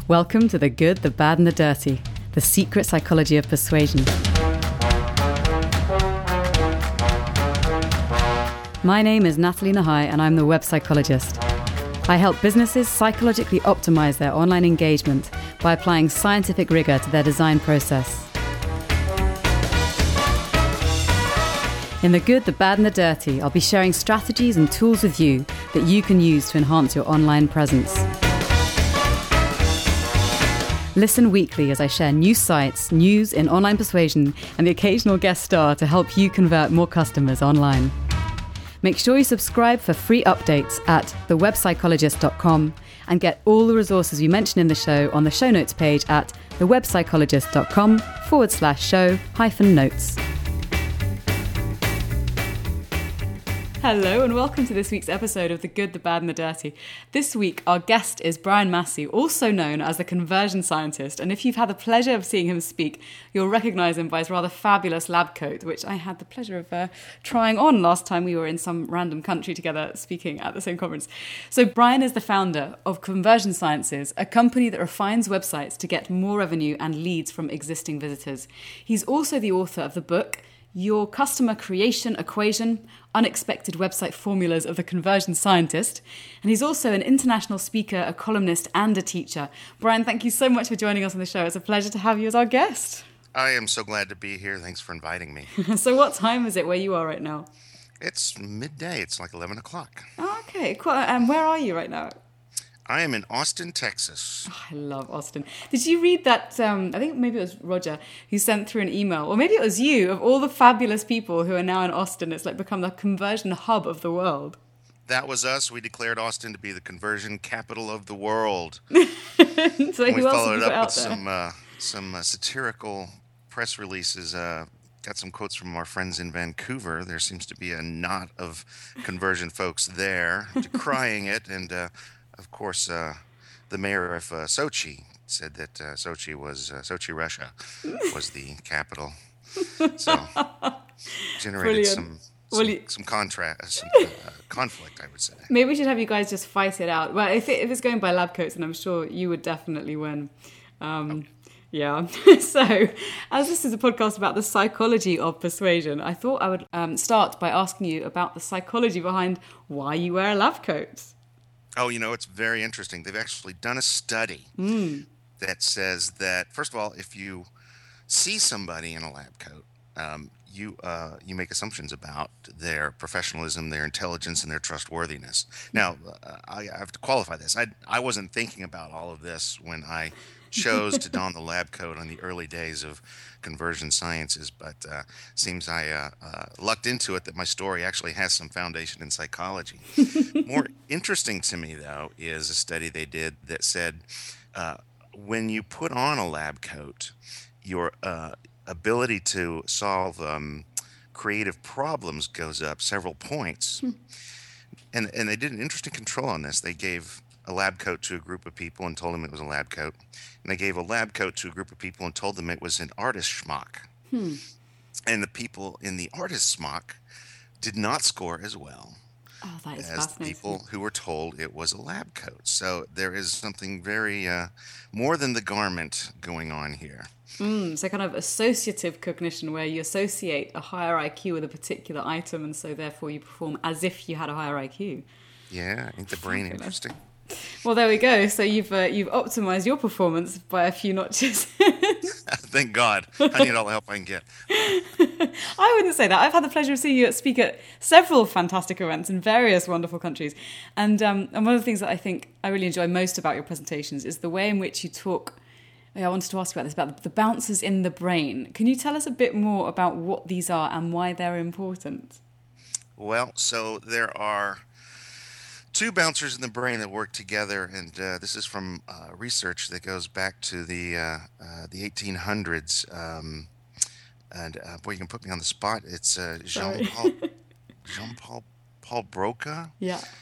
Welcome to The Good, the Bad and the Dirty, the secret psychology of persuasion. My name is Natalie Nahai and I'm the web psychologist. I help businesses psychologically optimize their online engagement by applying scientific rigor to their design process. In The Good, the Bad and the Dirty, I'll be sharing strategies and tools with you that you can use to enhance your online presence. Listen weekly as I share new sites, news in online persuasion, and the occasional guest star to help you convert more customers online. Make sure you subscribe for free updates at thewebpsychologist.com and get all the resources we mention in the show on the show notes page at thewebpsychologist.com/show-notes. Hello and welcome to this week's episode of The Good, the Bad and the Dirty. This week our guest is Brian Massey, also known as the conversion scientist, and if you've had the pleasure of seeing him speak, you'll recognise him by his rather fabulous lab coat, which I had the pleasure of trying on last time we were in some random country together speaking at the same conference. So Brian is the founder of Conversion Sciences, a company that refines websites to get more revenue and leads from existing visitors. He's also the author of the book Your Customer Creation Equation, Unexpected Website Formulas of the Conversion Scientist. And he's also an international speaker, a columnist, and a teacher. Brian, thank you so much for joining us on the show. It's a pleasure to have you as our guest. I am so glad to be here. Thanks for inviting me. So what time is it where you are right now? It's midday. It's like 11 o'clock. Oh, okay, cool. And where are you right now? I am in Austin, Texas. Oh, I love Austin. Did you read that, I think maybe it was Roger, who sent through an email, or maybe it was you, of all the fabulous people who are now in Austin? It's like become the conversion hub of the world. That was us. We declared Austin to be the conversion capital of the world. So and who we else followed have you up got with out there? some satirical press releases. Got some quotes from our friends in Vancouver. There seems to be a knot of conversion folks there decrying it. And, of course, the mayor of Sochi said that Sochi, Russia, was the capital. So generated some conflict, I would say. Maybe we should have you guys just fight it out. Well, if it's going by lab coats, then I'm sure you would definitely win. Yeah. So, as this is a podcast about the psychology of persuasion, I thought I would start by asking you about the psychology behind why you wear a lab coat. Oh, it's very interesting. They've actually done a study that says that, first of all, if you see somebody in a lab coat, you make assumptions about their professionalism, their intelligence, and their trustworthiness. Now, I have to qualify this. I wasn't thinking about all of this when I chose to don the lab coat on the early days of Conversion Sciences, but seems I lucked into it that my story actually has some foundation in psychology. More interesting to me, though, is a study they did that said when you put on a lab coat, your ability to solve creative problems goes up several points. And they did an interesting control on this. They gave a lab coat to a group of people and told them it was a lab coat. And they gave a lab coat to a group of people and told them it was an artist schmuck. And the people in the artist smock did not score as well as the people who were told it was a lab coat. So there is something very more than the garment going on here. So kind of associative cognition, where you associate a higher IQ with a particular item, and so therefore you perform as if you had a higher IQ. Yeah, ain't the brain interesting? Well, there we go. So you've optimized your performance by a few notches. Thank God. I need all the help I can get. I wouldn't say that. I've had the pleasure of seeing you speak at several fantastic events in various wonderful countries. And one of the things that I think I really enjoy most about your presentations is the way in which you talk. I wanted to ask about this, about the bouncers in the brain. Can you tell us a bit more about what these are and why they're important? Well, so there are two bouncers in the brain that work together, and this is from research that goes back to the 1800s. Boy, you can put me on the spot. It's Jean-Paul Broca,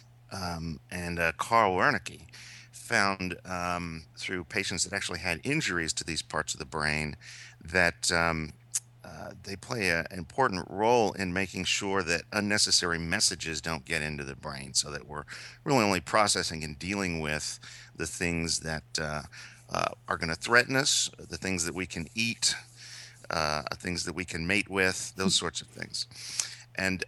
and Carl Wernicke found through patients that actually had injuries to these parts of the brain that they play an important role in making sure that unnecessary messages don't get into the brain, so that we're really only processing and dealing with the things that are going to threaten us, the things that we can eat, things that we can mate with, those sorts of things. And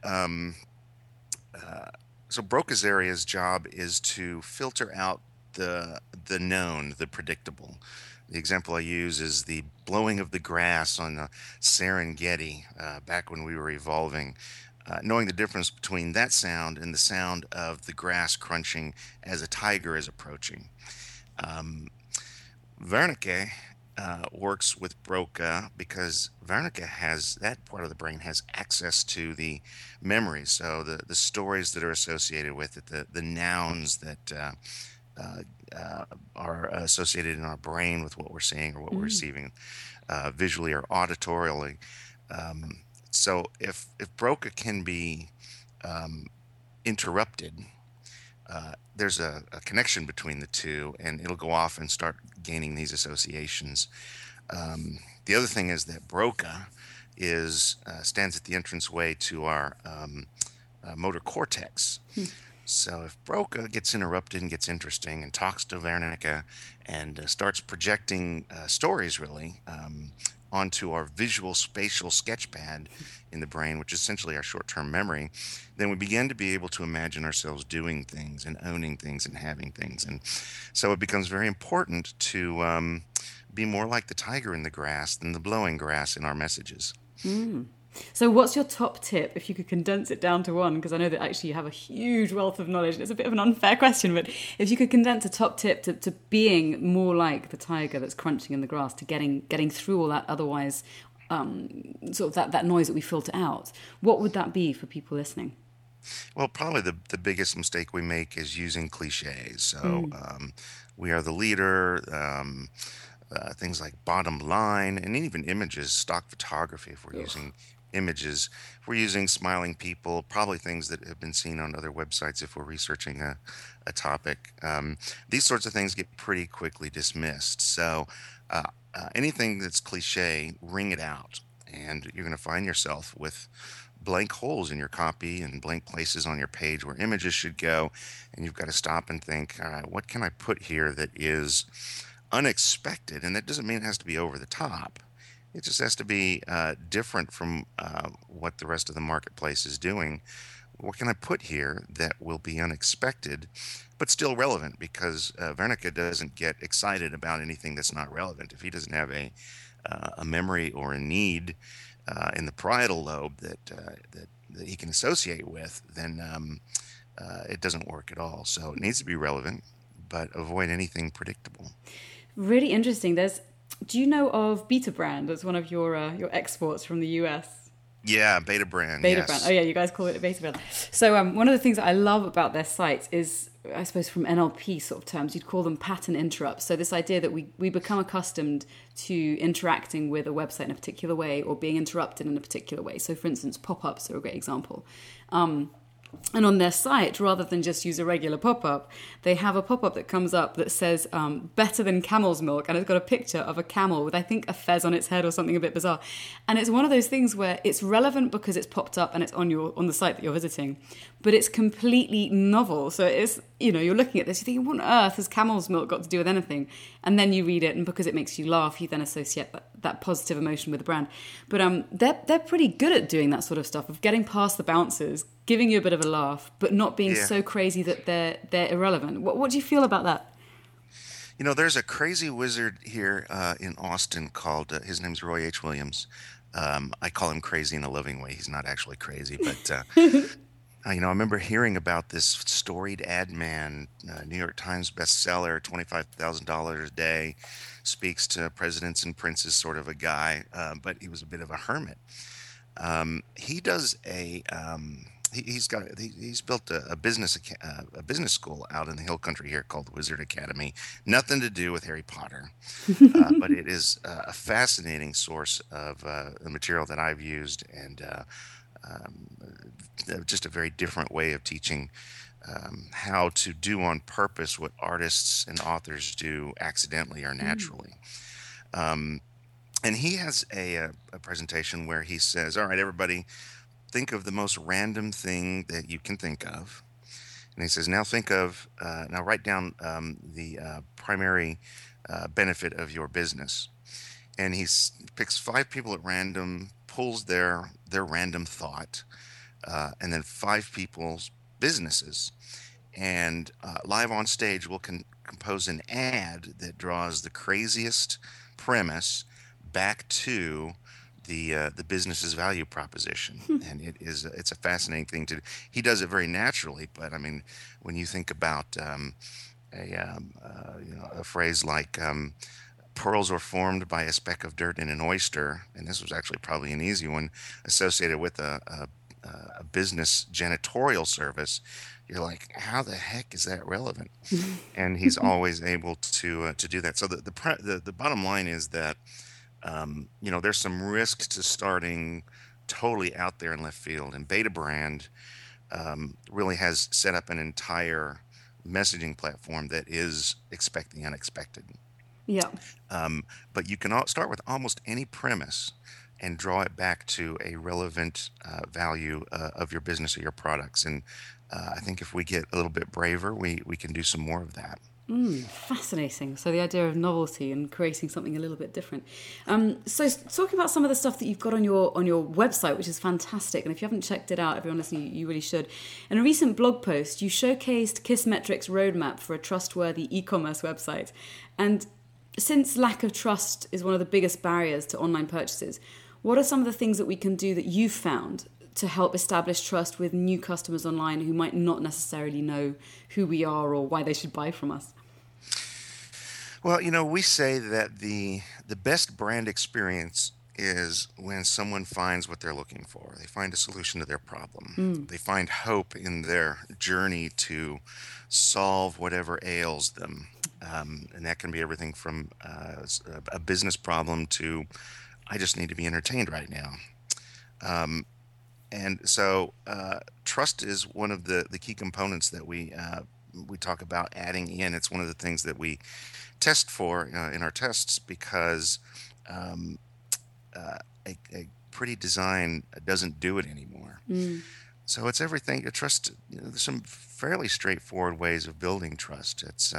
so Broca's area's job is to filter out the known, the predictable. The example I use is the blowing of the grass on the Serengeti back when we were evolving. Knowing the difference between that sound and the sound of the grass crunching as a tiger is approaching. Um, Wernicke works with Broca because Wernicke has that part of the brain has access to the memories, so the stories that are associated with it, the nouns that uh, are associated in our brain with what we're seeing or what we're Mm. receiving visually or auditorially. Um, so if Broca can be um, interrupted, there's a connection between the two, and it'll go off and start gaining these associations. The other thing is that Broca is stands at the entranceway to our motor cortex. So if Broca gets interrupted and gets interesting and talks to Wernicke and starts projecting stories really onto our visual spatial sketchpad in the brain, which is essentially our short-term memory, then we begin to be able to imagine ourselves doing things and owning things and having things. And so it becomes very important to be more like the tiger in the grass than the blowing grass in our messages. So, what's your top tip if you could condense it down to one? Because I know that actually you have a huge wealth of knowledge, and it's a bit of an unfair question, but if you could condense a top tip to being more like the tiger that's crunching in the grass, to getting through all that otherwise sort of that noise that we filter out, what would that be for people listening? Well, probably the biggest mistake we make is using cliches. So we are the leader, things like bottom line, and even images, stock photography. If we're Ugh. using images, if we're using smiling people, probably things that have been seen on other websites if we're researching a topic. These sorts of things get pretty quickly dismissed. So anything that's cliche, ring it out. And you're going to find yourself with blank holes in your copy and blank places on your page where images should go. And you've got to stop and think, all right, what can I put here that is unexpected? And that doesn't mean it has to be over the top. It just has to be different from what the rest of the marketplace is doing. What can I put here that will be unexpected, but still relevant? Because Wernicke doesn't get excited about anything that's not relevant. If he doesn't have a memory or a need in the parietal lobe that he can associate with, then it doesn't work at all. So it needs to be relevant, but avoid anything predictable. Really interesting. Do you know of Beta Brand as one of your exports from the US? Yeah, Beta Brand, Beta Brand. Oh yes. yeah, you guys call it a Beta Brand. So one of the things that I love about their sites is, I suppose, from NLP sort of terms, you'd call them pattern interrupts. So this idea that we become accustomed to interacting with a website in a particular way or being interrupted in a particular way. So for instance, pop-ups are a great example. And on their site, rather than just use a regular pop-up, they have a pop-up that comes up that says better than camel's milk, and it's got a picture of a camel with, I think, a fez on its head or something a bit bizarre. And it's one of those things where it's relevant because it's popped up and it's on the site that you're visiting, but it's completely novel. So it's, you're looking at this, you think, what on earth has camel's milk got to do with anything? And then you read it, and because it makes you laugh, you then associate that positive emotion with the brand. But they're pretty good at doing that sort of stuff, of getting past the bounces, giving you a bit of a laugh, but not being Yeah. so crazy that they're irrelevant. What do you feel about that? There's a crazy wizard here in Austin called, his name's Roy H. Williams. I call him crazy in a loving way. He's not actually crazy, but I remember hearing about this storied ad man, New York Times bestseller, $25,000 a day, speaks to presidents and princes, sort of a guy, but he was a bit of a hermit. He does he's built a business school out in the hill country here called Wizard Academy. Nothing to do with Harry Potter, but it is a fascinating source of the material that I've used, and just a very different way of teaching how to do on purpose what artists and authors do accidentally or naturally. Um, and he has a presentation where he says, all right, everybody, think of the most random thing that you can think of. And he says, now think of, now write down the primary benefit of your business. And picks 5 people at random, pulls their random thought, and then 5 people's businesses. And live on stage, we'll compose an ad that draws the craziest premise back to the business's value proposition. And it's a fascinating thing to do. He does it very naturally, but I mean, when you think about a phrase like pearls are formed by a speck of dirt in an oyster, and this was actually probably an easy one associated with a business janitorial service. You're like, how the heck is that relevant? And he's always able to do that. So the bottom line is that there's some risk to starting totally out there in left field. And Betabrand really has set up an entire messaging platform that is expect the unexpected. Yeah. But you can start with almost any premise and draw it back to a relevant value of your business or your products. And I think if we get a little bit braver, we can do some more of that. Fascinating. So the idea of novelty and creating something a little bit different. So talking about some of the stuff that you've got on your website, which is fantastic, and if you haven't checked it out, everyone listening, you really should. In a recent blog post, you showcased Kissmetrics' roadmap for a trustworthy e-commerce website. And since lack of trust is one of the biggest barriers to online purchases, what are some of the things that we can do that you've found to help establish trust with new customers online who might not necessarily know who we are or why they should buy from us? Well, we say that the best brand experience is when someone finds what they're looking for. They find a solution to their problem. They find hope in their journey to solve whatever ails them. And that can be everything from a business problem to, I just need to be entertained right now. And so trust is one of the key components that we talk about adding in. It's one of the things that we test for in our tests because a pretty design doesn't do it anymore. So it's everything. Trust, there's some fairly straightforward ways of building trust. It's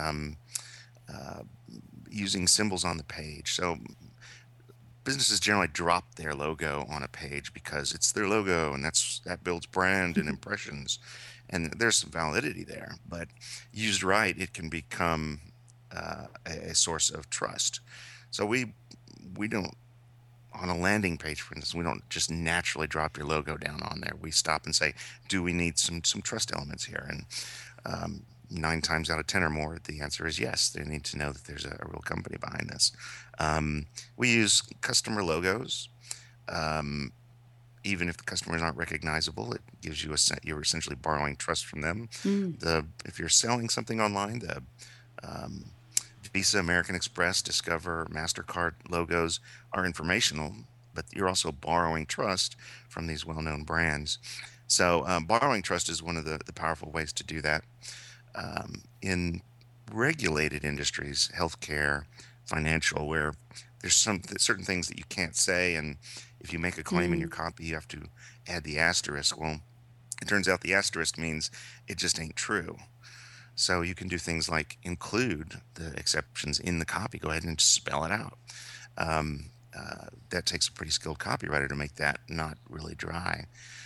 using symbols on the page. So businesses generally drop their logo on a page because it's their logo, and that builds brand and impressions, and there's some validity there. But used right, it can become a source of trust. So we don't, on a landing page, for instance, we don't just naturally drop your logo down on there. We stop and say, do we need some trust elements here? And 9 times out of 10 or more, the answer is yes. They need to know that there's a real company behind this. We use customer logos. Even if the customers aren't recognizable, it gives you you're essentially borrowing trust from them. If you're selling something online, the Visa, American Express, Discover, MasterCard logos are informational, but you're also borrowing trust from these well-known brands. So borrowing trust is one of the powerful ways to do that. In regulated industries, healthcare, financial, where there's certain things that you can't say, and if you make a claim in your copy, you have to add the asterisk. Well, it turns out the asterisk means it just ain't true. So you can do things like include the exceptions in the copy. Go ahead and spell it out. That takes a pretty skilled copywriter to make that not really dry.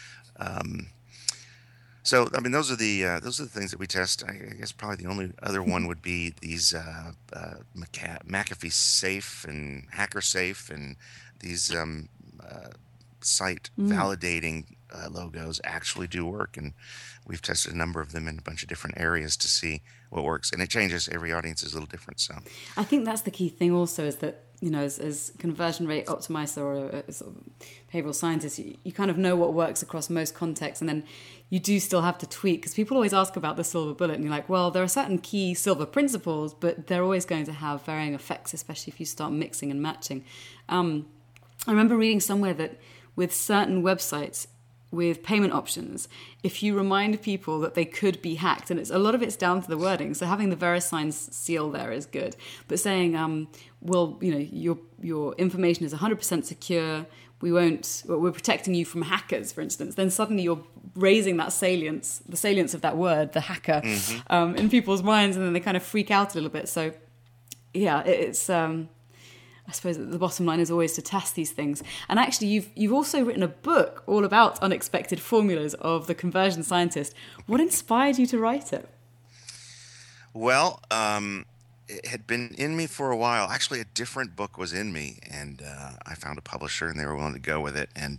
So, I mean, those are the things that we test. I guess probably the only other one would be these McAfee Safe and Hacker Safe and these site validating logos actually do work. And we've tested a number of them in a bunch of different areas to see what works. And it changes. Every audience is a little different. So I think that's the key thing also, is that, as conversion rate optimizer or a sort of behavioral scientist, you kind of know what works across most contexts, and then you do still have to tweak, because people always ask about the silver bullet, and you're like, well, there are certain key silver principles, but they're always going to have varying effects, especially if you start mixing and matching. I remember reading somewhere that with certain websites, with payment options, if you remind people that they could be hacked, and a lot of it's down to the wording, so having the VeriSign seal there is good, but saying, well, your information is 100% secure, we're protecting you from hackers, for instance, then suddenly you're raising the salience of that word, the hacker, in people's minds, and then they kind of freak out a little bit. So yeah, it's I suppose that the bottom line is always to test these things. And actually, you've also written a book all about unexpected formulas of the conversion scientist. What inspired you to write it? Well, it had been in me for a while. Actually, a different book was in me, and I found a publisher, and they were willing to go with it. And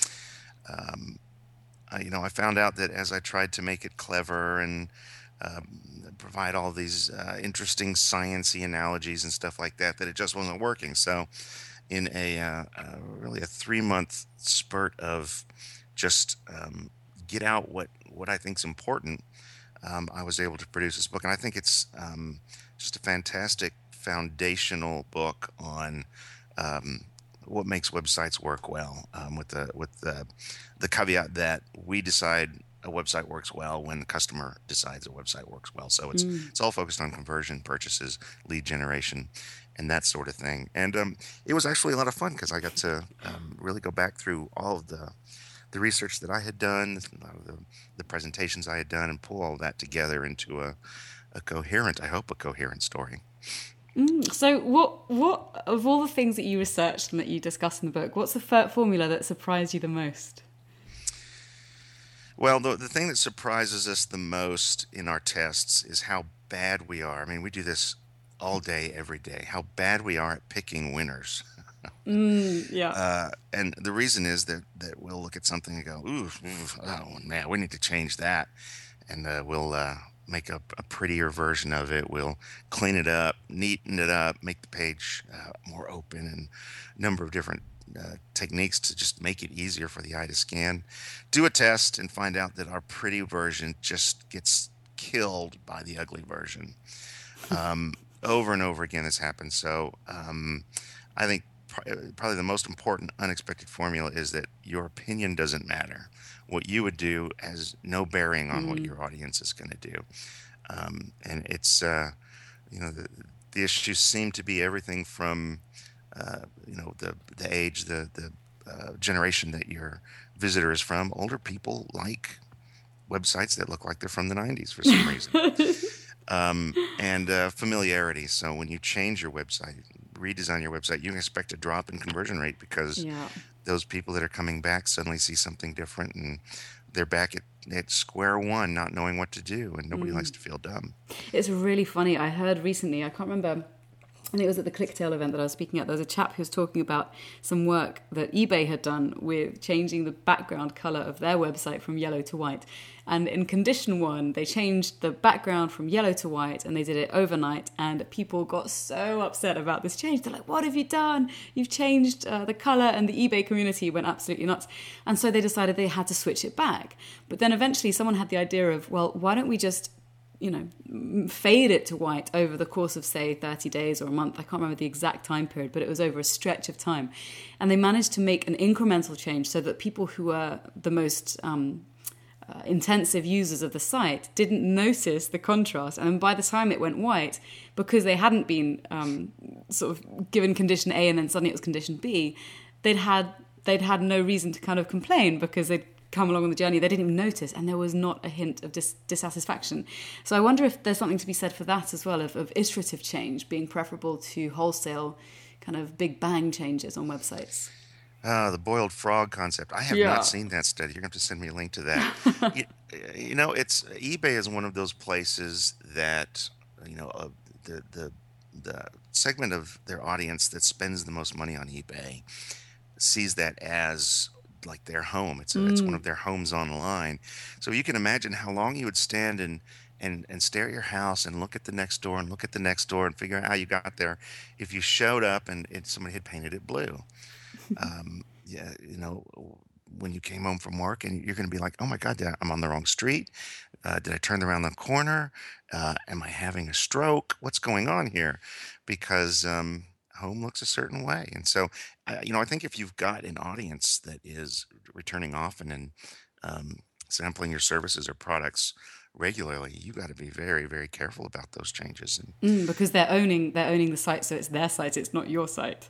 I found out that as I tried to make it clever and provide all these interesting sciencey analogies and stuff like that, that it just wasn't working. So, in really a 3-month spurt of just get out what I think's important, I was able to produce this book, and I think it's just a fantastic foundational book on what makes websites work well, with the caveat that we decide a website works well when the customer decides a website works well. So it's all focused on conversion, purchases, lead generation, and that sort of thing. And it was actually a lot of fun because I got to really go back through all of the research that I had done, a lot of the presentations I had done, and pull all that together into a coherent, I hope, a coherent story. So what of all the things that you researched and that you discuss in the book, what's the formula that surprised you the most? Well, the thing that surprises us the most in our tests is how bad we are. I mean, we do this all day, every day, how bad we are at picking winners. Yeah. And the reason is that we'll look at something and go, ooh, oh man, we need to change that. And we'll make a prettier version of it. We'll clean it up, neaten it up, make the page more open, and a number of different techniques to just make it easier for the eye to scan. Do a test and find out that our pretty version just gets killed by the ugly version. Over and over again, this happens. So I think probably the most important unexpected formula is that your opinion doesn't matter. What you would do has no bearing on what your audience is going to do. And it's, the issues seem to be everything from, the age, the generation that your visitor is from. Older people like websites that look like they're from the 90s for some reason. And familiarity. So when you change your website, redesign your website, you can expect a drop in conversion rate because those people that are coming back suddenly see something different and they're back at square one, not knowing what to do, and nobody likes to feel dumb. It's really funny. I heard recently, I can't remember, I think it was at the ClickTail event that I was speaking at, there was a chap who was talking about some work that eBay had done with changing the background colour of their website from yellow to white. And in condition 1, they changed the background from yellow to white, and they did it overnight, and people got so upset about this change. They're like, what have you done? You've changed the colour, and the eBay community went absolutely nuts. And so they decided they had to switch it back. But then eventually someone had the idea of, well, why don't we just fade it to white over the course of, say, 30 days or a month. I can't remember the exact time period, but it was over a stretch of time. And they managed to make an incremental change so that people who were the most intensive users of the site didn't notice the contrast. And by the time it went white, because they hadn't been sort of given condition A and then suddenly it was condition B, they'd had no reason to kind of complain because they'd come along on the journey, they didn't even notice, and there was not a hint of dissatisfaction. So I wonder if there's something to be said for that as well, of iterative change being preferable to wholesale kind of big bang changes on websites. The boiled frog concept. I have not seen that study. You're going to have to send me a link to that. It's eBay is one of those places that, the segment of their audience that spends the most money on eBay sees that as like their home. It's one of their homes online. So you can imagine how long you would stand and stare at your house and look at the next door and look at the next door and figure out how you got there if you showed up and somebody had painted it blue. When you came home from work and you're going to be like, oh my God, I'm on the wrong street. Did I turn around the corner? Am I having a stroke? What's going on here? Because home looks a certain way. And so, I think if you've got an audience that is returning often and sampling your services or products regularly, you got to be very, very careful about those changes. And because they're owning the site, so it's their site, it's not your site.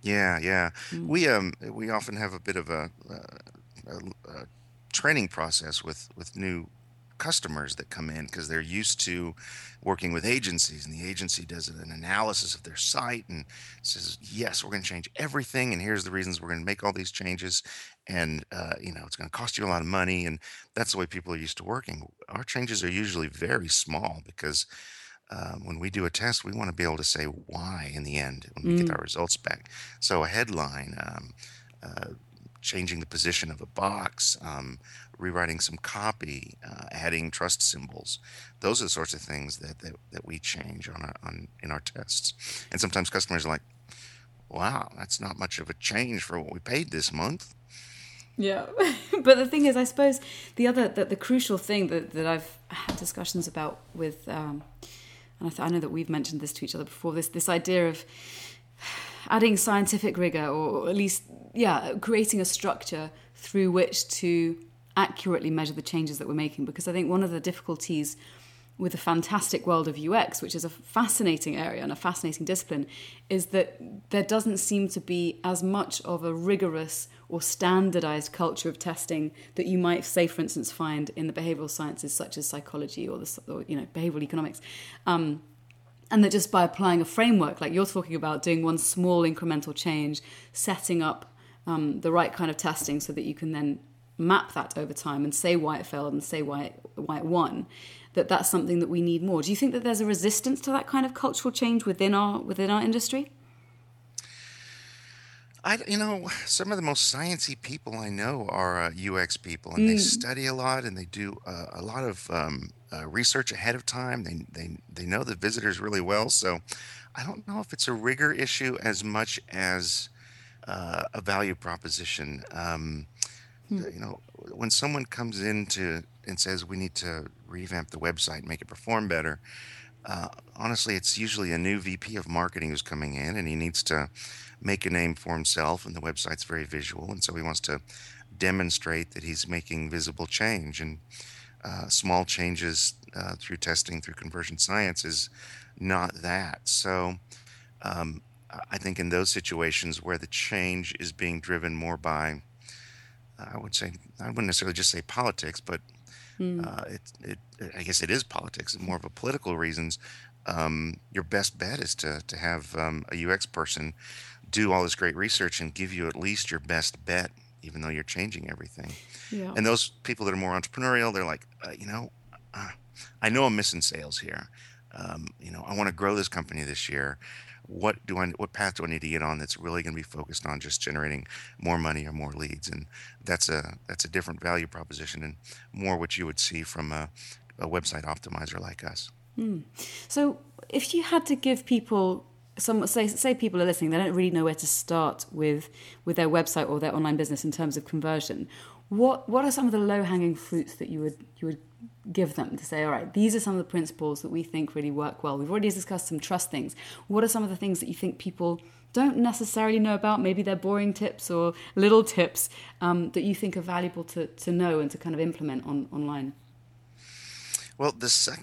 Yeah, yeah. Mm. We often have a bit of a training process with new customers that come in because they're used to working with agencies, and the agency does an analysis of their site and says, yes, we're going to change everything, and here's the reasons we're going to make all these changes, and it's going to cost you a lot of money, and that's the way people are used to working. Our changes are usually very small because when we do a test, we want to be able to say why in the end when we get Mm. our results back. So a headline, uh, changing the position of a box, rewriting some copy, adding trust symbols. Those are the sorts of things that we change on in our tests. And sometimes customers are like, "Wow, that's not much of a change for what we paid this month." Yeah, but the thing is, I suppose the crucial thing that I've had discussions about with, and I know that we've mentioned this to each other before. This idea of adding scientific rigor, or at least, yeah, creating a structure through which to accurately measure the changes that we're making. Because I think one of the difficulties with the fantastic world of UX, which is a fascinating area and a fascinating discipline, is that there doesn't seem to be as much of a rigorous or standardized culture of testing that you might, say, for instance, find in the behavioral sciences such as psychology or behavioral economics. And that just by applying a framework, like you're talking about, doing one small incremental change, setting up the right kind of testing so that you can then map that over time and say why it failed and say why it won, that's something that we need more. Do you think that there's a resistance to that kind of cultural change within our industry? Some of the most sciencey people I know are UX people, and they Mm. study a lot, and they do a lot of research ahead of time. They know the visitors really well, so I don't know if it's a rigor issue as much as a value proposition. Mm. When someone comes in and says we need to revamp the website and make it perform better, honestly, it's usually a new VP of marketing who's coming in, and he needs to make a name for himself. And the website's very visual, and so he wants to demonstrate that he's making visible change. And small changes through testing, through conversion science, is not that. So I think in those situations where the change is being driven more by, I would say, I wouldn't necessarily just say politics, but Mm. I guess it is politics, more of a political reasons. Your best bet is to have a UX person do all this great research and give you at least your best bet, even though you're changing everything. Yeah. And those people that are more entrepreneurial, they're like, uh, I know I'm missing sales here. I want to grow this company this year. What path do I need to get on that's really going to be focused on just generating more money or more leads? And that's a different value proposition and more what you would see from a website optimizer like us. Mm. So if you had to give people some, say people are listening, they don't really know where to start with their website or their online business in terms of conversion. What are some of the low hanging fruits that you would give them to say, all right, these are some of the principles that we think really work well. We've already discussed some trust things. What are some of the things that you think people don't necessarily know about? Maybe they're boring tips or little tips that you think are valuable to know and to kind of implement online. Well,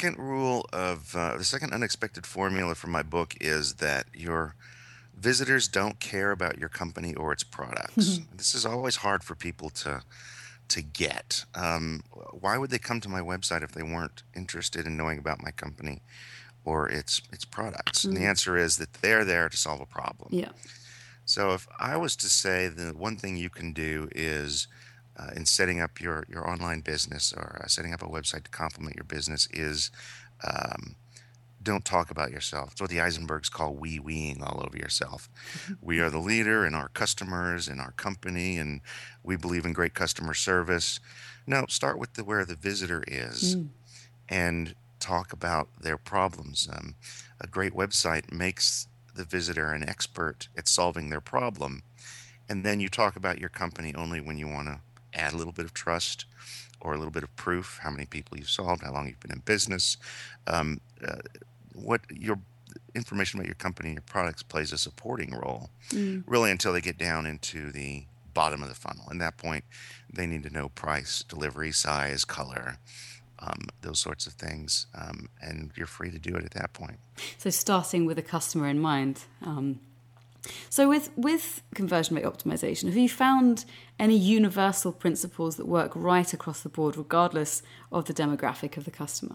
the second unexpected formula from my book is that your visitors don't care about your company or its products. This is always hard for people to get. Why would they come to my website if they weren't interested in knowing about my company or its products? And the Mm. answer is that they're there to solve a problem. Yeah. So if I was to say the one thing you can do is in setting up your online business or setting up a website to complement your business is um, don't talk about yourself. It's what the Eisenbergs call weeing all over yourself. We are the leader in our customers in our company, and we believe in great customer service. No, start with where the visitor is Mm. and talk about their problems. A great website makes the visitor an expert at solving their problem, and then you talk about your company only when you want to add a little bit of trust or a little bit of proof, how many people you've solved, how long you've been in business, um, uh, what your information about your company and your products plays a supporting role, Mm. really until they get down into the bottom of the funnel. At that point, they need to know price, delivery, size, color, those sorts of things, and you're free to do it at that point. So starting with a customer in mind. So with conversion rate optimization, have you found any universal principles that work right across the board, regardless of the demographic of the customer?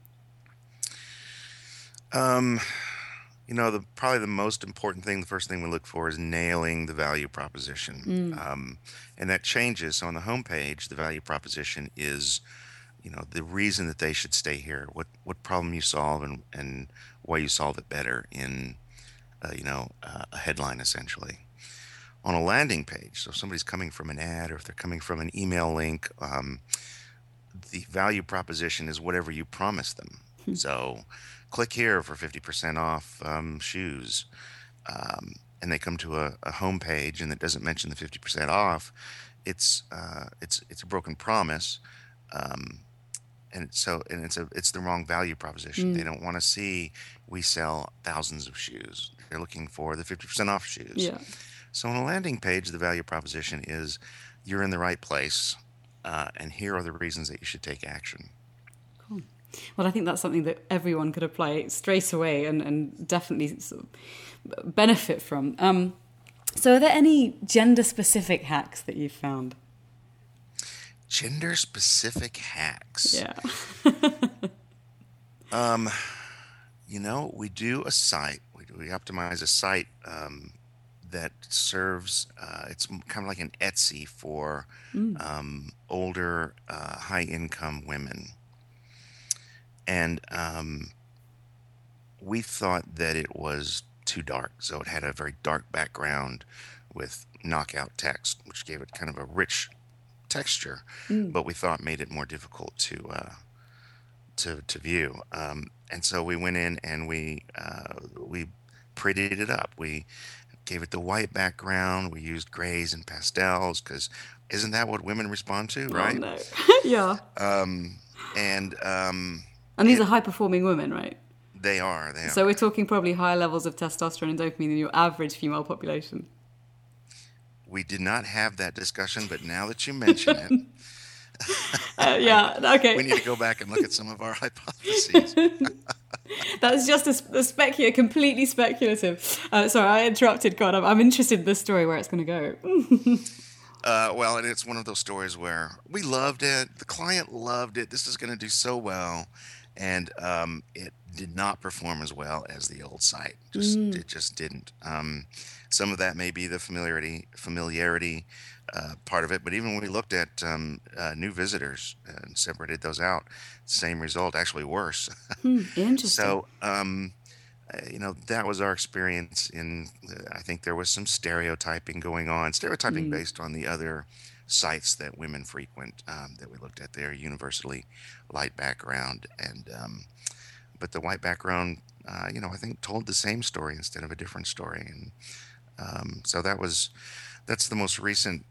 Probably the most important thing, the first thing we look for is nailing the value proposition. And that changes. So on the homepage, the value proposition is, the reason that they should stay here, what problem you solve and why you solve it better in, a headline essentially. On a landing page, so if somebody's coming from an ad or if they're coming from an email link, the value proposition is whatever you promise them. So click here for 50% off shoes. And they come to a home page and it doesn't mention the 50% off. It's a broken promise. And it's the wrong value proposition. They don't want to see we sell thousands of shoes. They're looking for the 50% off shoes. Yeah. So on a landing page, the value proposition is you're in the right place, and here are the reasons that you should take action. Cool. Well, I think that's something that everyone could apply straight away and definitely sort of benefit from. So are there any gender-specific hacks that you've found? Gender-specific hacks. Yeah. We do a site. We optimize a site that serves. It's kind of like an Etsy for older, high-income women, and we thought that it was too dark. So it had a very dark background with knockout text, which gave it kind of a rich texture, but we thought made it more difficult to view. And so we went in and we prettied it up. We gave it the white background. We used grays and pastels because isn't that what women respond to, right? Oh, no. Yeah. And these are high-performing women, right? They are. So we're talking probably higher levels of testosterone and dopamine than your average female population. We did not have that discussion, but now that you mention it, yeah, okay. we need to go back and look at some of our hypotheses. That's just completely speculative. Sorry, I interrupted. God, I'm interested in this story, where it's going to go. Well, and it's one of those stories where we loved it. The client loved it. This is going to do so well. And it did not perform as well as the old site. It just didn't. Some of that may be the familiarity part of it, but even when we looked at new visitors and separated those out, same result, actually worse. Interesting. So, that was our experience I think there was some stereotyping going on, based on the other sites that women frequent that we looked at there, universally light background. And but the white background, I think told the same story instead of a different story. And so that's the most recent,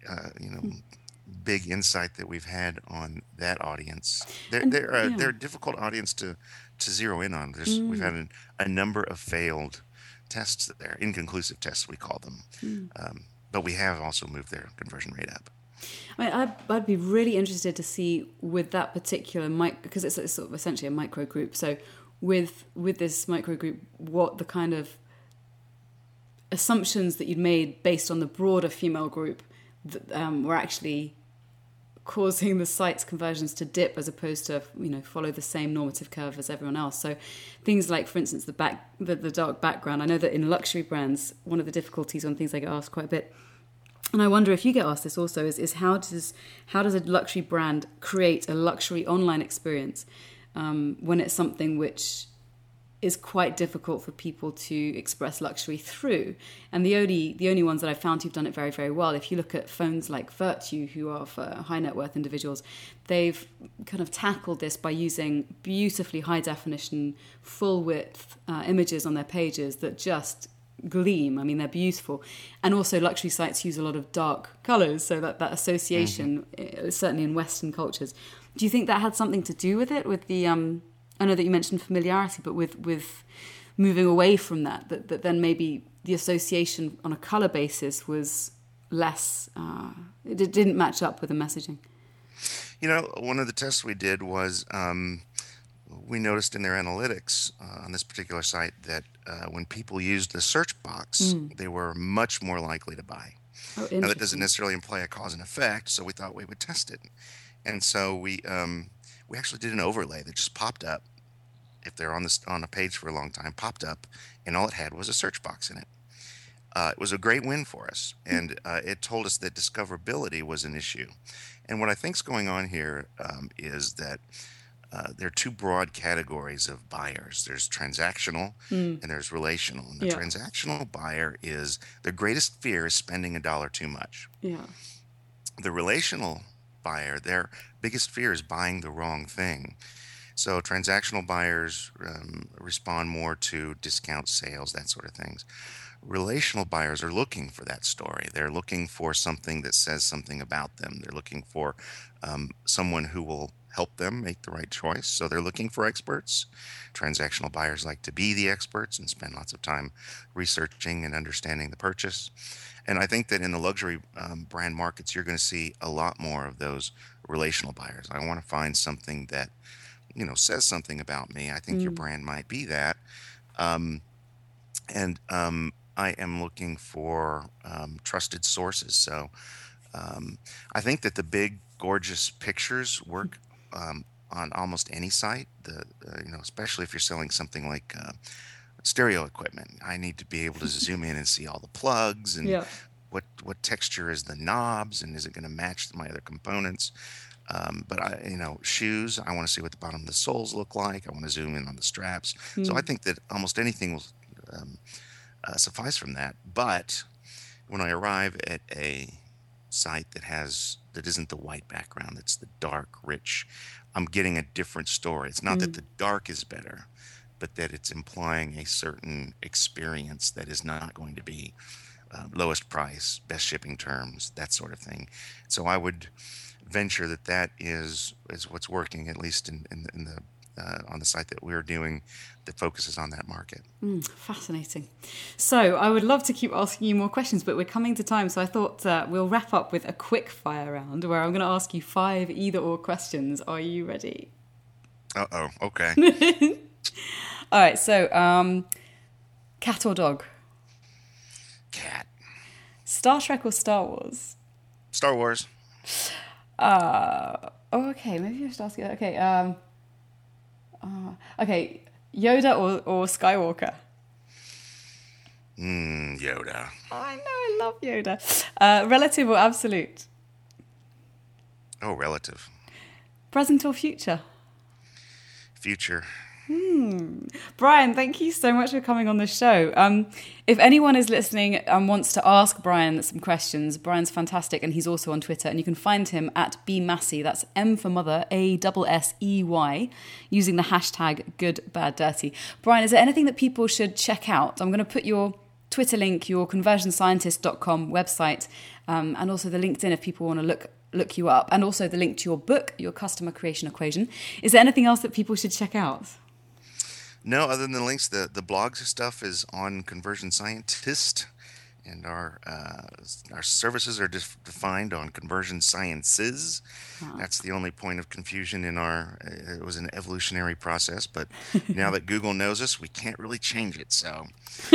big insight that we've had on that audience. They're a difficult audience to zero in on. We've had a number of failed tests there, inconclusive tests we call them, but we have also moved their conversion rate up. I'd be really interested to see with that particular because it's sort of essentially a micro group. So with this micro group, what the kind of assumptions that you'd made based on the broader female group that, were actually causing the site's conversions to dip as opposed to follow the same normative curve as everyone else. So things like, for instance, the dark background. I know that in luxury brands, one of the difficulties on things I get asked quite a bit, and I wonder if you get asked this also, is how does a luxury brand create a luxury online experience when it's something which is quite difficult for people to express luxury through? And the only ones that I've found who've done it very, very well, if you look at phones like Virtue, who are for high net worth individuals, they've kind of tackled this by using beautifully high definition, full width images on their pages that just gleam. I mean, they're beautiful. And also luxury sites use a lot of dark colours, so that association, certainly in Western cultures. Do you think that had something to do with it, with the I know that you mentioned familiarity, but with moving away from that then maybe the association on a colour basis was less, it didn't match up with the messaging? One of the tests we did was we noticed in their analytics on this particular site that when people used the search box, they were much more likely to buy. Oh, Now, that doesn't interesting. necessarily imply a cause and effect, so we thought we would test it. And so we actually did an overlay that just popped up if they're on a page for a long time, popped up, and all it had was a search box in it. It was a great win for us, and it told us that discoverability was an issue. And what I think's going on here is that there are two broad categories of buyers. There's transactional and there's relational. And the Yeah. transactional buyer is their greatest fear is spending a dollar too much. Yeah. The relational buyer, their biggest fear is buying the wrong thing. So transactional buyers respond more to discount sales, that sort of things. Relational buyers are looking for that story. They're looking for something that says something about them. They're looking for someone who will help them make the right choice. So they're looking for experts. Transactional buyers like to be the experts and spend lots of time researching and understanding the purchase. And I think that in the luxury brand markets, you're going to see a lot more of those relational buyers. I want to find something that, says something about me. I think your brand might be that. And I am looking for trusted sources. So I think that the big, gorgeous pictures work on almost any site. Especially if you're selling something like stereo equipment. I need to be able to zoom in and see all the plugs and Yeah. what texture is the knobs and is it going to match my other components. But shoes, I want to see what the bottom of the soles look like. I want to zoom in on the straps. So I think that almost anything will suffice from that. But when I arrive at a site that isn't the white background, it's the dark, rich, I'm getting a different story. It's not that the dark is better, but that it's implying a certain experience that is not going to be lowest price, best shipping terms, that sort of thing. So I would venture that is what's working, at least in the on the site that we're doing that focuses on that market. Fascinating. So I would love to keep asking you more questions, but we're coming to time. So I thought we'll wrap up with a quick fire round where I'm going to ask you 5 either or questions. Are you ready? Uh-oh. Okay. All right. So cat or dog? Cat. Star Trek or Star Wars? Star Wars. Okay. Maybe I should ask you. Okay. Okay. Yoda or Skywalker? Yoda. I know, I love Yoda. Relative or absolute? Oh, relative. Present or future? Future. Brian, thank you so much for coming on the show. If anyone is listening and wants to ask Brian some questions, Brian's fantastic and he's also on Twitter and you can find him at bmassey, that's M for mother, ASSEY, using the hashtag goodbaddirty. Brian, is there anything that people should check out? I'm going to put your Twitter link, your conversionscientist.com website, and also the LinkedIn if people want to look you up, and also the link to your book, Your Customer Creation Equation. Is there anything else that people should check out? No, other than the links, the blog stuff is on Conversion Scientist, and our services are defined on Conversion Sciences. That's the only point of confusion in it was an evolutionary process, but now that Google knows us, we can't really change it. So,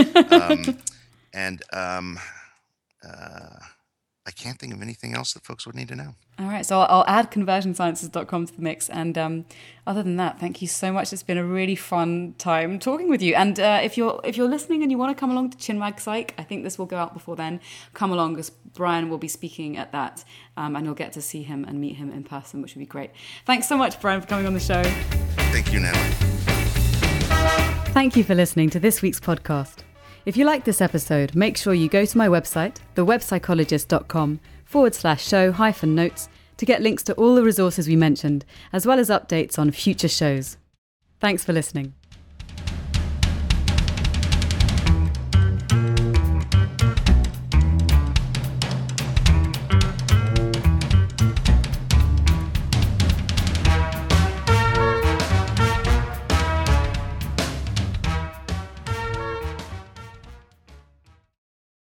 I can't think of anything else that folks would need to know. All right, so I'll add conversionsciences.com to the mix. And other than that, thank you so much. It's been a really fun time talking with you. And if you're listening and you want to come along to Chinwag Psych, I think this will go out before then. Come along because Brian will be speaking at that, and you'll get to see him and meet him in person, which would be great. Thanks so much, Brian, for coming on the show. Thank you, Natalie. Thank you for listening to this week's podcast. If you like this episode, make sure you go to my website, thewebpsychologist.com/show-notes to get links to all the resources we mentioned, as well as updates on future shows. Thanks for listening.